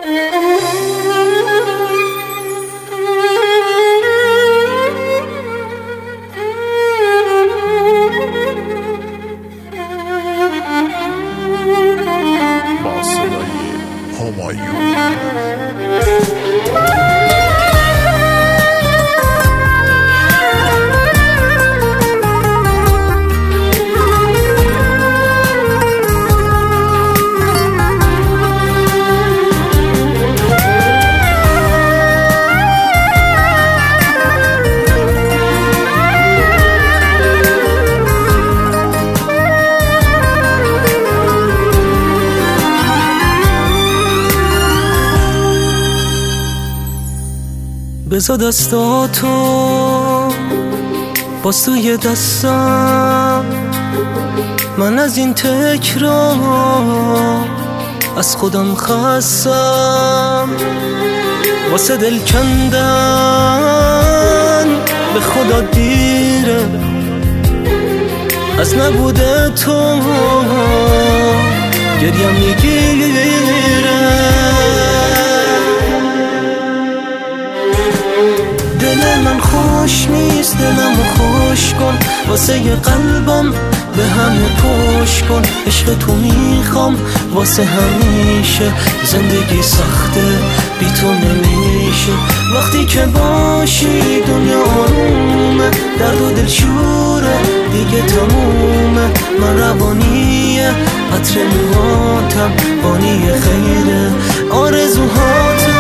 با صدای همایون. بذار دستاتو باز توی دستم، من از این تکرار از خودم خستم. واسه دل کندن به خدا دیره، از نبوده تو گریم میگیره. دل من خوش نیست، دلمو خوش کن، واسه ی قلبم به همه پوش کن. عشق تو میخوام واسه همیشه، زندگی سخته بی تو نمیشه. وقتی که باشی دنیا آرومه، درد و دل شوره دیگه تمومه. من روانیه عطر موهاتم، بانی خیره آرزوهاتم.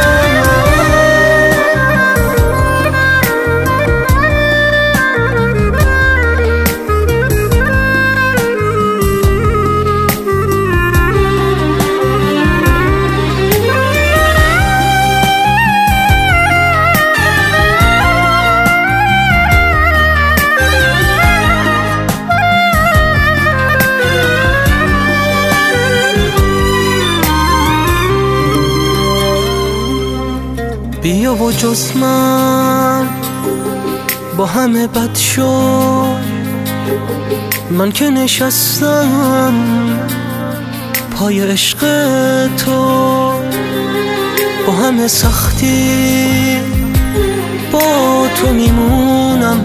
بیا و جز من با همه بد شد، من که نشستم پای عشق تو. با همه سختی با تو میمونم،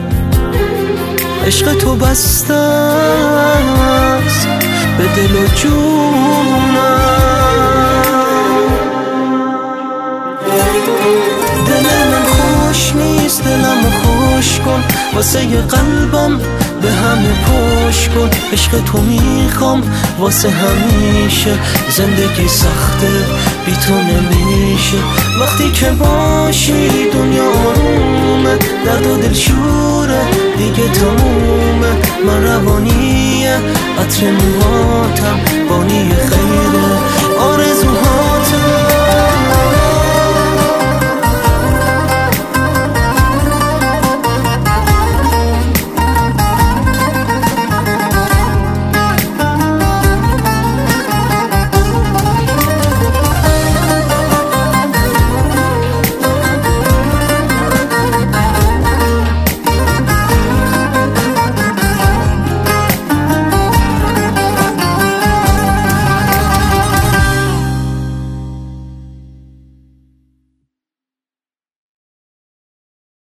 عشق تو بسته است به دل و جونم. دل من خوش نیست، دلمو خوش کن، واسه ی قلبم به همه پوش کن. عشق تو میخوام واسه همیشه، زندگی سخته بی تو نمیشه. وقتی که باشی دنیا آرومه، درد و دل شوره دیگه تمومه. من روانیه عطر موهاتم، بانی خیره آرزوها.